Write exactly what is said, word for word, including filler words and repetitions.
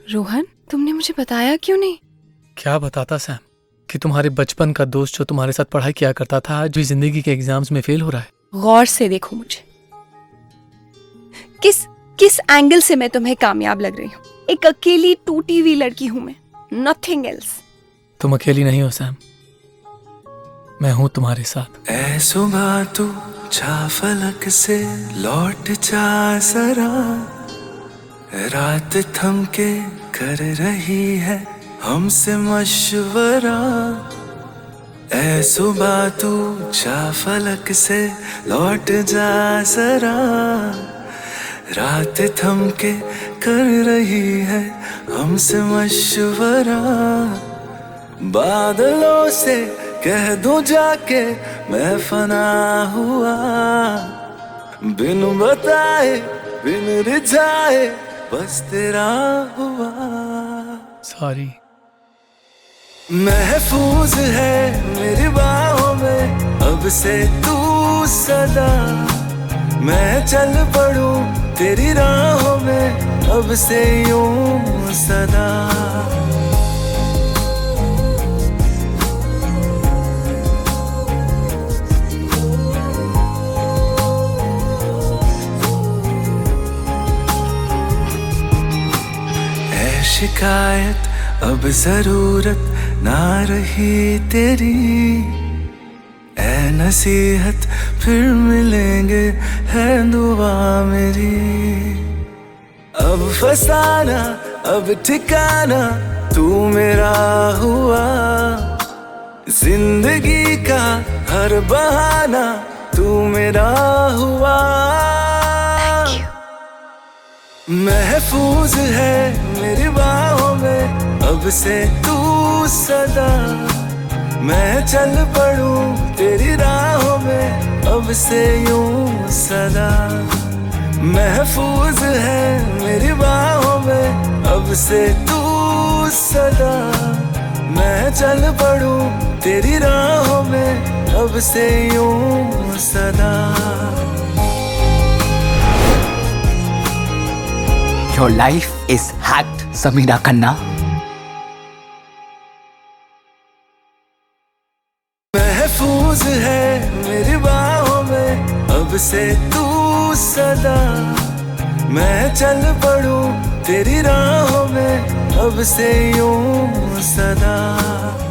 रोहन, तुमने मुझे बताया क्यों नहीं? क्या बताता सैम कि तुम्हारे बचपन का दोस्त जो तुम्हारे साथ पढ़ाई किया करता था आज भी जिंदगी के एग्जाम्स में फेल हो रहा है। गौर से देखो मुझे, किस किस एंगल से मैं तुम्हें कामयाब लग रही हूँ? एक अकेली टूटी हुई लड़की हूं मैं, नथिंग एल्स। तुम अकेली नहीं हो सैम, मैं हूं तुम्हारे साथ। ऐ सुबह तू जा फलक से लौट जा जरा, रात थम के कर रही है हमसे मशवरा। ऐ सुबह तू जा फलक से लौट जा जरा, रात थम के कर रही है हमसे मशवरा। बादलों से कह दूं जाके मैं फना हुआ, बिन बताए बिन रिझाए बस तेरा हुआ। सॉरी। महफूज है मेरी बाहों में अब से तू सदा, मैं चल पड़ूं तेरी राहों में अब से यूं सदा। ऐ शिकायत अब जरूरत ना रही तेरी, ऐ नसीहत फिर मिलेंगे है दुआ मेरी। अब फसाना अब ठिकाना तू मेरा हुआ, जिंदगी का हर बहाना तू मेरा हुआ। महफूज है मेरी बाहों में अब से तू सदा, मैं चल पड़ूं तेरी राहों में अब से यूं सदा। महफूज है मेरी बाहों में अब से तू सदा, मैं चल पड़ूं तेरी राहों में अब से यूं सदा। Your life is hacked, Sameera Khanna. महफूज है मेरी बाहों में अब से तू सदा, मैं चल पड़ूं तेरी राहों में अब से यूं सदा।